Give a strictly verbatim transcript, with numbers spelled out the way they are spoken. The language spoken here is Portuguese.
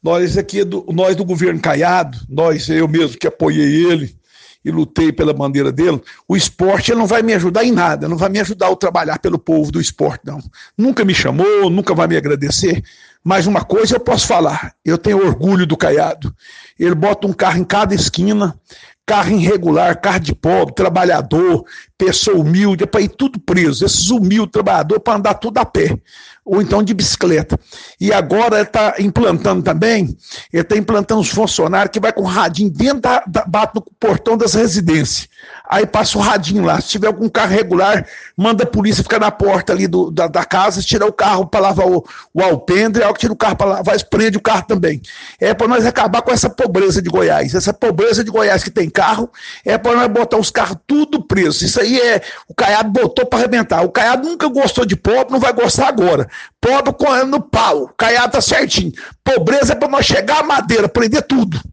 Nós aqui, do, nós do governo Caiado, nós, eu mesmo que apoiei ele e lutei pela bandeira dele, o esporte ele não vai me ajudar em nada, não vai me ajudar a trabalhar pelo povo do esporte, não. Nunca me chamou, nunca vai me agradecer, mas uma coisa eu posso falar, eu tenho orgulho do Caiado. Ele bota um carro em cada esquina, carro irregular, carro de pobre, trabalhador, pessoa humilde, é para ir tudo preso, esses humildes trabalhadores para andar tudo a pé, ou então de bicicleta. E agora ele está implantando também, ele está implantando uns funcionários que vai com o radinho dentro da, da, bate no portão das residências, aí passa o radinho lá, se tiver algum carro regular, manda a polícia ficar na porta ali do, da, da casa, tirar o carro para lavar o, o alpendre, aí tira o carro para lavar, prende o carro também. É para nós acabar com essa pobreza de Goiás, essa pobreza de Goiás que tem carro, é para nós botar os carros tudo presos. Isso aí é, o Caiado botou para arrebentar. O Caiado nunca gostou de pobre, não vai gostar agora. Pobre correndo no pau, o Caiado tá certinho. Pobreza é para nós chegar à madeira, prender tudo.